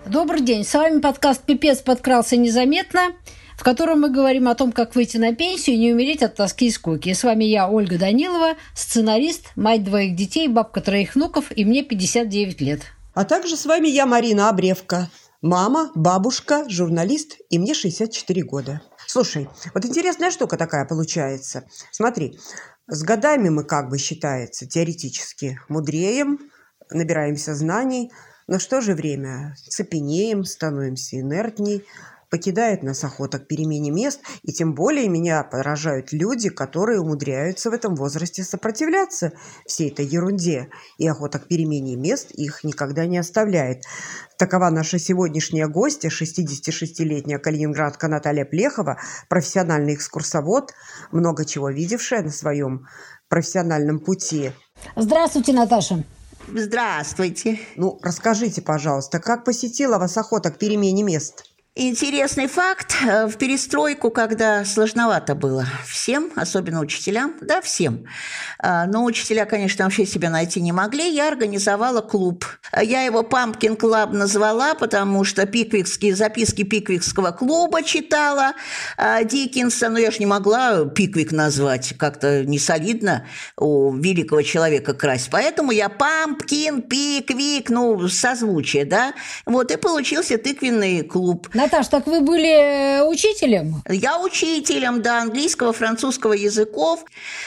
Добрый день, с вами подкаст «Пипец подкрался незаметно», в котором мы говорим о том, как выйти на пенсию и не умереть от тоски и скуки. И с вами я, Ольга Данилова, сценарист, мать двоих детей, бабка троих внуков, и мне 59 лет. А также с вами я, Марина Обревка, мама, бабушка, журналист, и мне 64 года. Слушай, вот интересная штука такая получается. Смотри, с годами мы считается, теоретически мудреем, набираемся знаний, но в то же время цепенеем, становимся инертней, покидает нас охота к перемене мест, и тем более меня поражают люди, которые умудряются в этом возрасте сопротивляться всей этой ерунде, и охота к перемене мест их никогда не оставляет. Такова наша сегодняшняя гостья, 66-летняя калининградка Наталья Плехова, профессиональный экскурсовод, много чего видевшая на своем профессиональном пути. Здравствуйте, Наташа. Здравствуйте. Расскажите, пожалуйста, как посетила вас охота к перемене мест? Интересный факт. В перестройку, когда сложновато было всем, особенно учителям, да, всем. Но учителя, конечно, вообще себя найти не могли. Я организовала клуб. Я его «Пампкин Клаб» назвала, потому что записки Пиквикского клуба читала Диккенса. Но я же не могла Пиквик назвать, как-то несолидно у великого человека красть. Поэтому я «Пампкин», «Пиквик», созвучие, да. И получился тыквенный клуб. Наташ, так вы были учителем? Я учителем, да, английского, французского языков.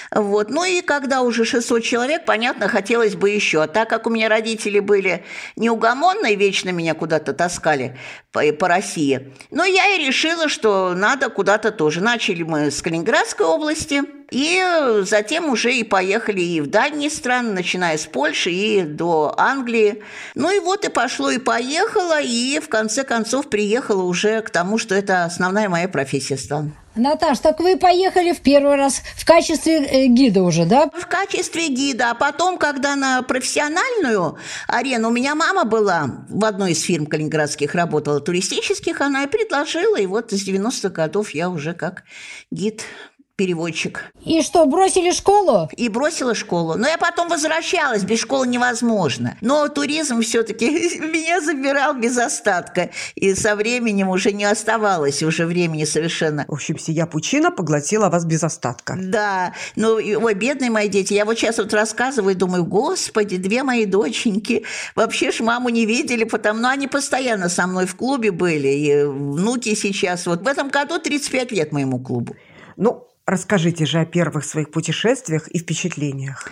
И когда уже 600 человек, понятно, хотелось бы еще. А так как у меня родители были неугомонные, вечно меня куда-то таскали по России, я и решила, что надо куда-то тоже. Начали мы с Калининградской области, и затем уже и поехали и в дальние страны, начиная с Польши и до Англии. И пошло, и поехало, и в конце концов приехала уже к тому, что это основная моя профессия стала. Наташ, так вы поехали в первый раз в качестве гида уже, да? В качестве гида, а потом, когда на профессиональную арену, у меня мама была в одной из фирм калининградских, работала туристических, она и предложила, и с 90-х годов я уже как гид-переводчик. И что, бросили школу? И бросила школу. Но я потом возвращалась, без школы невозможно. Но туризм все-таки меня забирал без остатка. И со временем уже не оставалось уже времени совершенно. В общем, сия пучина поглотила вас без остатка. Да. Бедные мои дети. Я сейчас рассказываю и думаю, господи, две мои доченьки вообще ж маму не видели, потому они постоянно со мной в клубе были. И внуки сейчас. В этом году 35 лет моему клубу. Расскажите же о первых своих путешествиях и впечатлениях.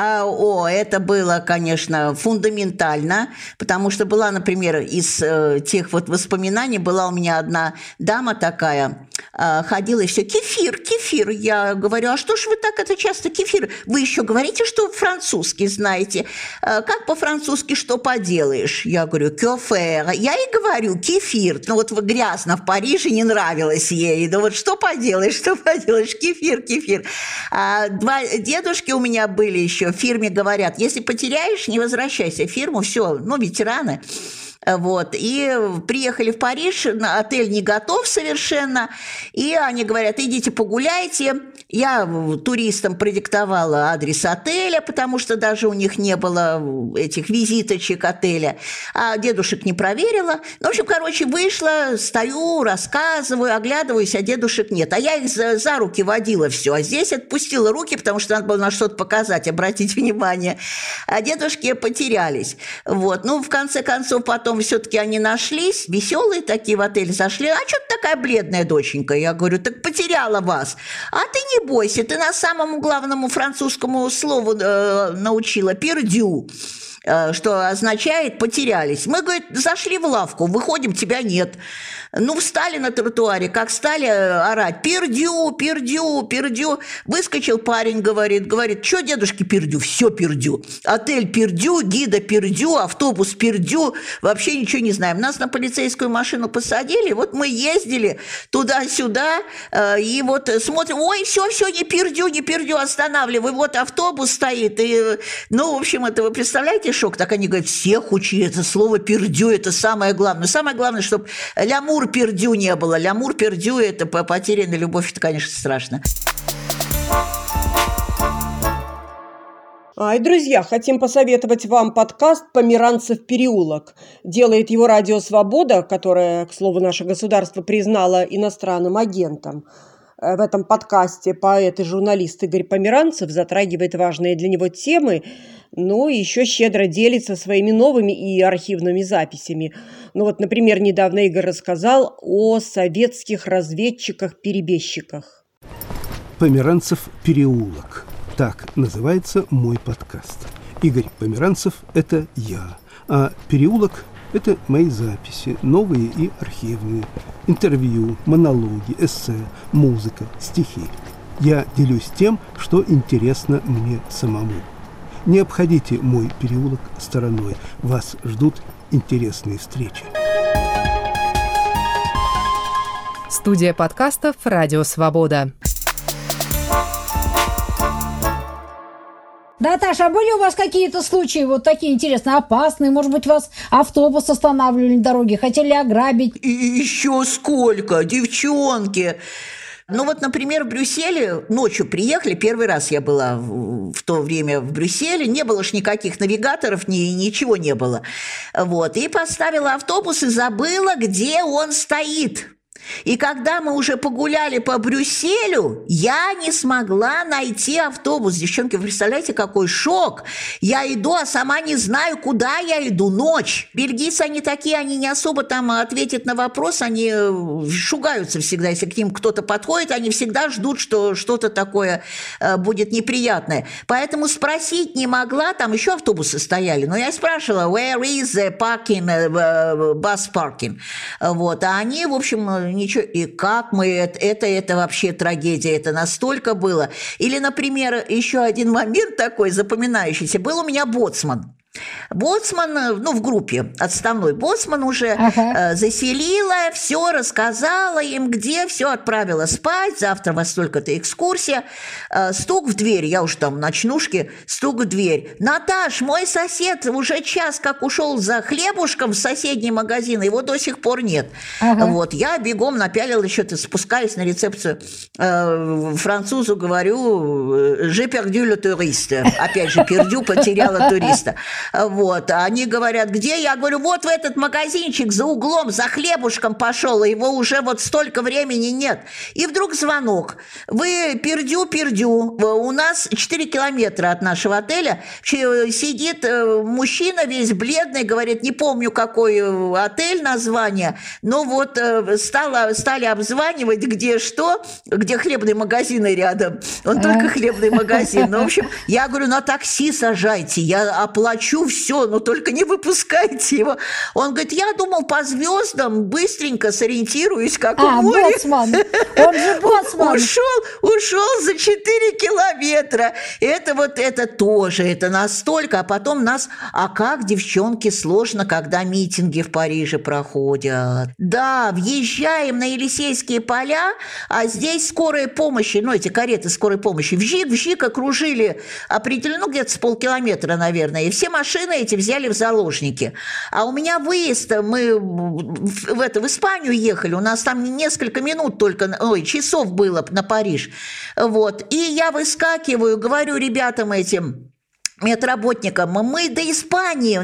Это было, конечно, фундаментально, потому что была, например, из тех воспоминаний, была у меня одна дама такая, ходила и все, кефир. Я говорю, а что ж вы так это часто кефир? Вы еще говорите, что французский знаете. Как по-французски что поделаешь? Я говорю, кёфе. Я и говорю, кефир. Грязно в Париже, не нравилось ей. Что поделаешь, кефир. Два дедушки у меня были еще в фирме, говорят, если потеряешь, не возвращайся в фирму, все, ветераны. И приехали в Париж, отель не готов совершенно, и они говорят, идите погуляйте. Я туристам продиктовала адрес отеля, потому что даже у них не было этих визиточек отеля, а дедушек не проверила. Вышла, стою, рассказываю, оглядываюсь, а дедушек нет. А я их за руки водила все, а здесь отпустила руки, потому что надо было на что-то показать, обратить внимание. А дедушки потерялись. В конце концов, потом все-таки они нашлись, веселые такие в отель зашли. А что ты такая бледная, доченька? Я говорю, так потеряла вас. А ты не бойся, ты нас самому главному французскому слову научила, пердю, что означает «потерялись». Мы, говорит, зашли в лавку, выходим, тебя нет. Встали на тротуаре, как стали орать «пердю». Выскочил парень, говорит, что, дедушки, пердю? Все пердю. Отель пердю, гида пердю, автобус пердю. Вообще ничего не знаем. Нас на полицейскую машину посадили, мы ездили туда-сюда, и смотрим, ой, все, не пердю, останавливай, автобус стоит. И, это вы представляете шок? Так они говорят, всех учи, это слово пердю, это самое главное. Самое главное, чтобы лямур пердю не было. Лямур пердю – это потерянная любовь, это, конечно, страшно. И, друзья, хотим посоветовать вам подкаст «Померанцев переулок». Делает его Радио Свобода, которое, к слову, наше государство признало иностранным агентом. В этом подкасте поэт и журналист Игорь Померанцев затрагивает важные для него темы, но еще щедро делится своими новыми и архивными записями. Например, недавно Игорь рассказал о советских разведчиках-перебежчиках. «Померанцев переулок». Так называется мой подкаст. Игорь Померанцев – это я, а «Переулок» – это мои записи, новые и архивные, интервью, монологи, эссе, музыка, стихи. Я делюсь тем, что интересно мне самому. Не обходите мой переулок стороной. Вас ждут интересные встречи. Студия подкастов «Радио Свобода». Да, Таша, а были у вас какие-то случаи вот такие интересные, опасные? Может быть, вас автобус останавливали на дороге, хотели ограбить? И еще сколько, девчонки! Например, в Брюсселе ночью приехали, первый раз я была в то время в Брюсселе, не было ж никаких навигаторов, ничего не было. И поставила автобус и забыла, где он стоит. И когда мы уже погуляли по Брюсселю, я не смогла найти автобус. Девчонки, вы представляете, какой шок? Я иду, а сама не знаю, куда я иду. Ночь. Бельгийцы, они такие, они не особо там ответят на вопрос, они шугаются всегда. Если к ним кто-то подходит, они всегда ждут, что что-то такое будет неприятное. Поэтому спросить не могла, там еще автобусы стояли. Но я спрашивала, where is the parking, bus parking? А они, в общем, ничего. И как мы... Это вообще трагедия. Это настолько было. Или, например, еще один момент такой запоминающийся. Был у меня боцман. Боцман, в группе, отставной боцман уже заселила, все рассказала им, где, все отправила спать, завтра во столько-то экскурсия, стук в дверь, я уж там в ночнушке, стук в дверь. Наташ, мой сосед уже час как ушел за хлебушком в соседний магазин, его до сих пор нет. Я бегом напялила, еще-то спускаюсь на рецепцию, французу говорю, j'ai perdu le touriste, опять же, потеряла туриста. Они говорят, где? Я говорю, вот в этот магазинчик за углом, за хлебушком пошел, его уже столько времени нет. И вдруг звонок. Вы пердю, у нас 4 километра от нашего отеля сидит мужчина весь бледный, говорит, не помню, какой отель, название, но стали обзванивать, где что, где хлебные магазины рядом. Он только хлебный магазин. В общем, я говорю, на такси сажайте, я оплачу все, но только не выпускайте его. Он говорит, я думал по звездам, быстренько сориентируюсь, как у моря. Боцман, он же боцман. Ушел за 4 километра. Это тоже, это настолько. А потом как, девчонки, сложно, когда митинги в Париже проходят. Да, въезжаем на Елисейские поля, а здесь скорая помощь, эти кареты скорой помощи, вжик окружили определенно, где-то с полкилометра, наверное, и все машины эти взяли в заложники. А у меня выезд, мы в Испанию ехали, у нас там несколько минут только, часов было на Париж. И я выскакиваю, говорю ребятам этим, медработникам, мы до Испании,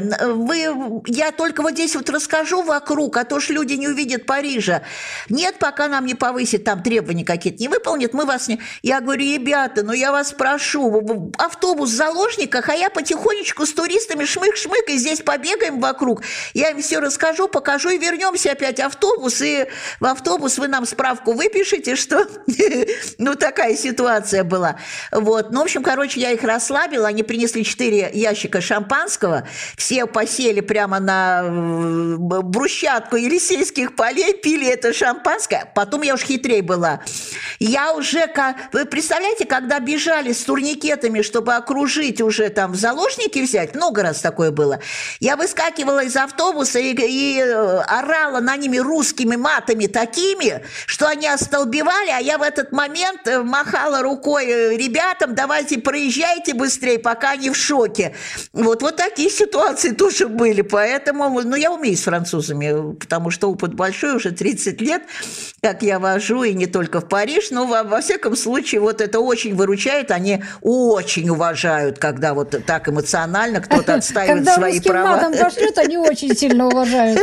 я только здесь расскажу вокруг, а то ж люди не увидят Парижа. Нет, пока нам не повысит, там требования какие-то не выполнят, мы вас не... Я говорю, ребята, я вас прошу, автобус в заложниках, а я потихонечку с туристами шмык-шмык, и здесь побегаем вокруг. Я им все расскажу, покажу, и вернемся опять в автобус, и в автобус вы нам справку выпишите, что... такая ситуация была. В общем, я их расслабила, они принесли 4 ящика шампанского, все посели прямо на брусчатку Елисейских полей, пили это шампанское. Потом я уж хитрей была. Я уже, вы представляете, когда бежали с турникетами, чтобы окружить уже там в заложники взять, много раз такое было, я выскакивала из автобуса и орала на ними русскими матами такими, что они остолбевали, а я в этот момент махала рукой ребятам, давайте проезжайте быстрее, пока они в шоке. Вот такие ситуации тоже были. Поэтому, я умею с французами, потому что опыт большой, уже 30 лет, как я вожу, и не только в Париж, но во всяком случае это очень выручает. Они очень уважают, когда так эмоционально кто-то отстаивает свои права. Когда русским матом пошлют, они очень сильно уважают.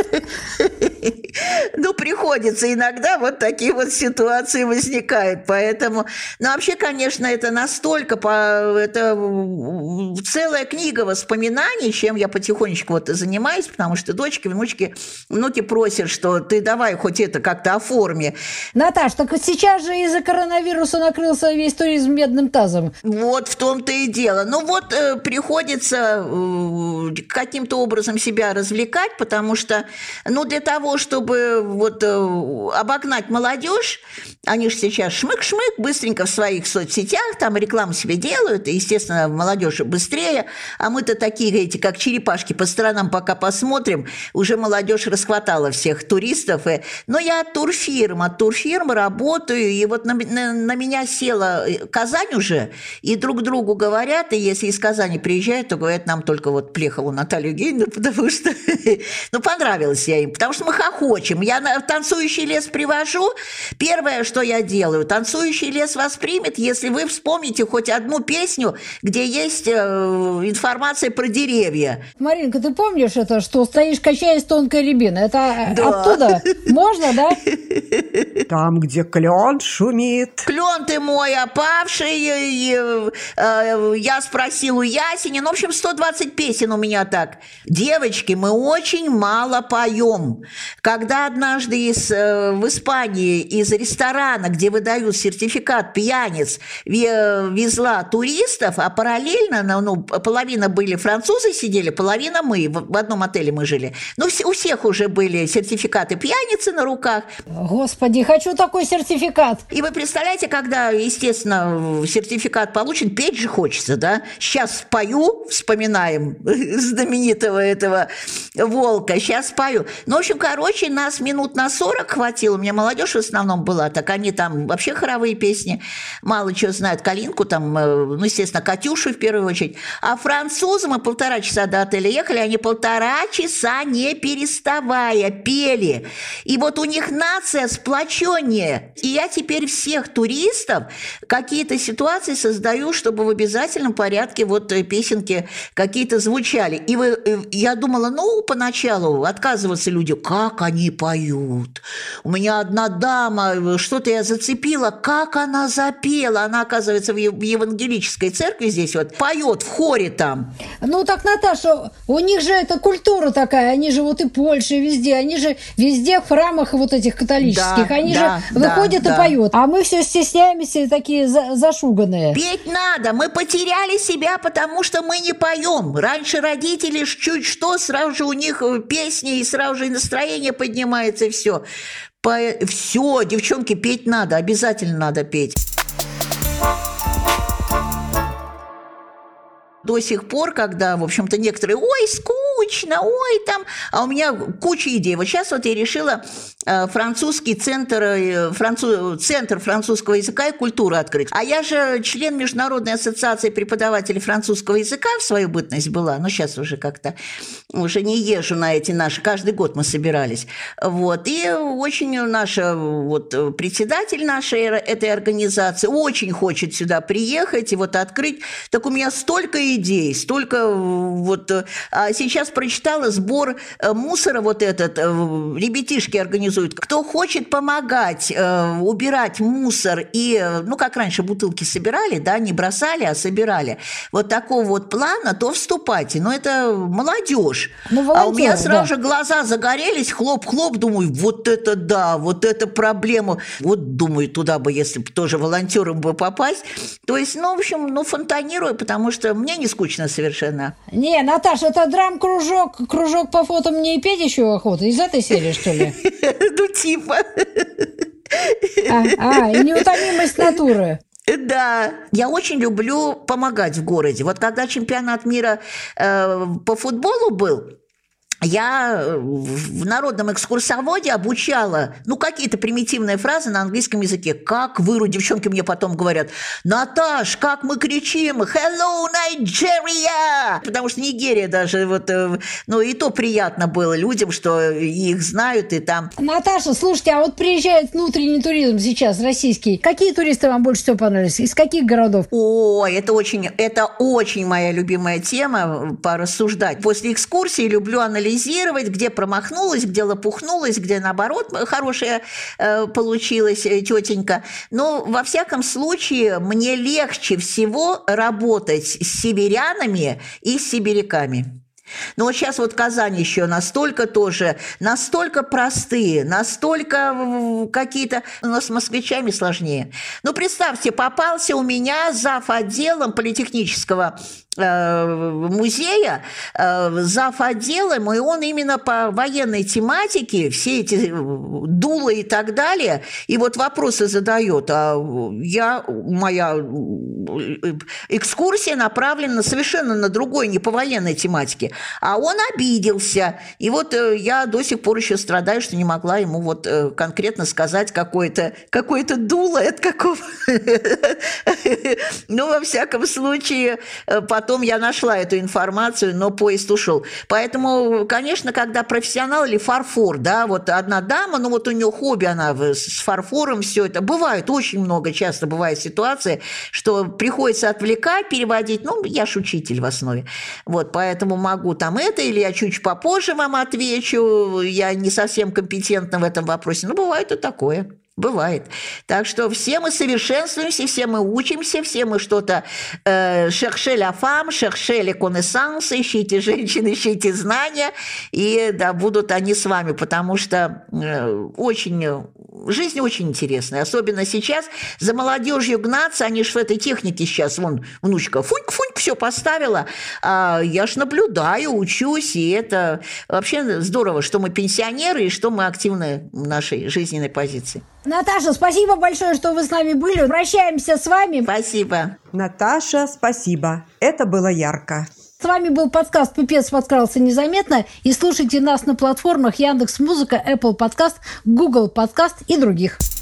Приходится иногда такие ситуации возникают. Поэтому, вообще, конечно, это настолько, это целая книга воспоминаний, чем я потихонечку занимаюсь, потому что дочки, внуки просят, что ты давай хоть это как-то оформи. Наташ, так сейчас же из-за коронавируса накрылся весь туризм медным тазом. В том-то и дело. Приходится каким-то образом себя развлекать, потому что, для того, чтобы обогнать молодежь, они же сейчас шмык-шмык, быстренько в своих соцсетях, там рекламу себе делают, и, естественно, молодежь быстрее, а мы-то такие, как черепашки, по сторонам пока посмотрим, уже молодежь расхватала всех туристов. Но я от турфирмы работаю, и на меня села Казань уже, и друг другу говорят, и если из Казани приезжают, то говорят, нам только Плехову Наталью Евгеньевну, потому что, понравилась я им, потому что мы хохочем. Я в танцующий лес привожу, первое, что я делаю, танцующий лес вас примет, если вы вспомните хоть одну песню, где есть информация про деревья. Маринка, ты помнишь это, что стоишь, качаясь тонкой рябиной? Это да. Оттуда? Можно, да? Там, где клен шумит. Клен ты мой опавший, я спросил у ясени. В общем, 120 песен у меня так. Девочки, мы очень мало поем. Когда однажды в Испании из ресторана, где выдают сертификат пьяниц, везла туристов, а параллельно, половина были французы сидели, половина мы, в одном отеле мы жили. У всех уже были сертификаты пьяницы на руках. Господи, хочу такой сертификат. И вы представляете, когда, естественно, сертификат получен, петь же хочется, да? Сейчас пою, вспоминаем знаменитого этого волка, сейчас пою. В общем, нас минут на 40 хватило, у меня молодежь в основном была, так они там вообще хоровые песни, мало чего знают, Калинку там, естественно, Катюшу в первую очередь. А французы, мы 1,5 часа до отеля ехали, они 1,5 часа не переставая пели. И у них нация сплоченнее. И я теперь всех туристов какие-то ситуации создаю, чтобы в обязательном порядке песенки какие-то звучали. И я думала, поначалу отказываться люди, как они поют. У меня одна дама, что-то я зацепила, как она запела. Она, оказывается, в евангелической церкви здесь поет в хоре там. Так, Наташа, у них же это культура такая, они живут и в Польше, и везде, они же везде в храмах этих католических, они же выходят и поют, а мы все стесняемся, такие зашуганные. Петь надо, мы потеряли себя, потому что мы не поем. Раньше родители чуть что, сразу же у них песни, и сразу же настроение поднимается, и все. Все, девчонки, петь надо, обязательно надо петь. До сих пор, когда, в общем-то, некоторые, ой, скучно, ой, там, а у меня куча идей. Сейчас я решила французский центр французского языка и культуры открыть. А я же член Международной ассоциации преподавателей французского языка в свою бытность была, но сейчас уже как-то уже не езжу на эти наши, каждый год мы собирались. И очень наша председатель нашей этой организации очень хочет сюда приехать и открыть. Так у меня столько идей, столько А сейчас прочитала сбор мусора этот, ребятишки организуют. Кто хочет помогать убирать мусор и, как раньше бутылки собирали, да, не бросали, а собирали. Такого плана, то вступайте. Но это молодежь. А у меня сразу же глаза загорелись, хлоп-хлоп, думаю, это да, это проблема. Думаю, туда бы, если бы тоже волонтером бы попасть. То есть, в общем, фонтанирую, потому что мне не скучно совершенно. Не, Наташа, это драм-кружок, кружок по фото мне и петь еще охота. Из этой серии, что ли? Типа. И неутомимость натуры. Да, я очень люблю помогать в городе. Когда чемпионат мира по футболу был, я в народном экскурсоводе обучала, какие-то примитивные фразы на английском языке. Как вы, девчонки мне потом говорят: Наташ, как мы кричим «Hello, Nigeria!» Потому что Нигерия даже, и то приятно было людям, что их знают и там. Наташа, слушайте, а вот приезжает внутренний туризм сейчас, российский. Какие туристы вам больше всего понравились? Из каких городов? Это очень моя любимая тема порассуждать. После экскурсии люблю анализировать, где промахнулась, где лопухнулась, где, наоборот, хорошая получилась тетенька. Но, во всяком случае, мне легче всего работать с северянами и с сибиряками. Но вот сейчас Казань еще настолько простые, настолько какие-то... У нас с москвичами сложнее. Представьте, попался у меня зав. Отделом политехнического музея, зав. Отделом, и он именно по военной тематике, все эти дулы и так далее, и вопросы задает. Моя экскурсия направлена совершенно на другой, не по военной тематике. А он обиделся. И я до сих пор еще страдаю, что не могла ему конкретно сказать какое-то дуло от какого. Во всяком случае, потом я нашла эту информацию, но поезд ушел. Поэтому, конечно, когда профессионал или фарфор, одна дама, у нее хобби, она с фарфором все это. Бывает очень много, часто бывает ситуация, что приходится отвлекать, переводить. Я ж учитель в основе. Поэтому могу там это, или я чуть попозже вам отвечу, я не совсем компетентна в этом вопросе. Бывает и такое. Бывает. Так что все мы совершенствуемся, все мы учимся, все мы что-то cherchez la femme, cherchez les connaissances, ищите женщин, ищите знания, и будут они с вами, потому что жизнь очень интересная, особенно сейчас. За молодежью гнаться, они ж в этой технике сейчас, внучка фуньк-фуньк все поставила, а я ж наблюдаю, учусь, и это вообще здорово, что мы пенсионеры и что мы активны в нашей жизненной позиции. Наташа, спасибо большое, что вы с нами были. Прощаемся с вами. Спасибо. Наташа, спасибо. Это было ярко. С вами был подкаст «Пипец подкрался незаметно». И слушайте нас на платформах Яндекс.Музыка, Apple Podcast, Google Podcast и других.